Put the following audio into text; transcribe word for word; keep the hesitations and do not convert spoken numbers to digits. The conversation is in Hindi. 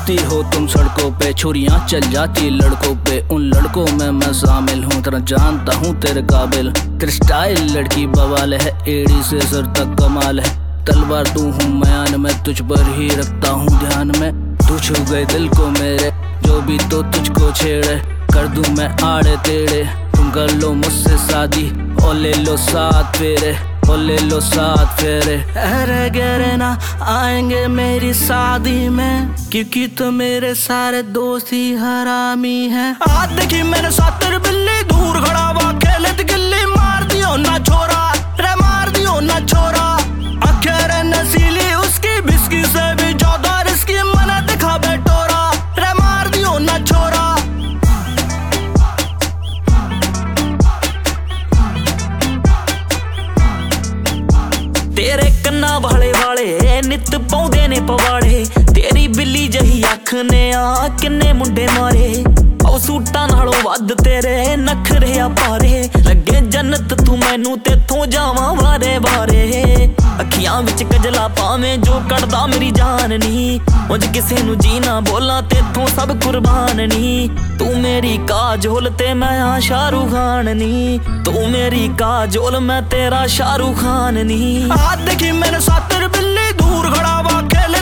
देखती हो तुम सड़कों पे छुरियां चल जाती लड़कों पे, उन लड़कों में मैं शामिल हूँ, तेरा जानता हूँ तेरे काबिल। तेरे स्टाइल लड़की बवाल है, एड़ी से सर तक कमाल है। तलवार तू हूँ म्यान में, तुझ पर ही रखता हूँ ध्यान में। तू छू गए दिल को मेरे, जो भी तो तुझको छेड़े कर दूं मैं आड़े तेड़े। तुम कर लो मुझसे शादी और ले लो साथ फेरे, और ले लो साथ फेरे। अरे गहरे ना आएंगे मेरी शादी में, क्योंकि तो मेरे सारे दोस्त ही हरामी हैं। आज देखी मैंने साथ तेरी बिल्ली, दूर खड़ा हुआ खेले गिल्ली। मार दियो ना छोरा रे, मार दियो ना छोरा। अखेरे नसीली उसकी बिस्की से भी ज्यादा रिस्की, मना दिखा बेटोरा रे, मार दियो ना छोरा। तेरे कन्ना वाले वाले नित पाउंदे ने पवाड़े, तेरी बिल्ली जही अख ने आ किन्ने मुंडे मारे। ओ सूटा नालों वध तेरे नखरे आ पारे, लगे जन्नत तू मैनू तेथों जावां वारे वारे। अखियां विच कजला पावें जो कड़दा मेरी जान नी, उंज किसे नू जी ना बोला तेथों सब कुर्बान नी। तू मेरी काजोल ते मैं आ शाहरुख खान नी, तू मेरी काजोल मैं तेरा शाहरुख खान नी। आज देखी मैंने साथ तेरी बिल्ली, दूर खड़ा हुआ खेले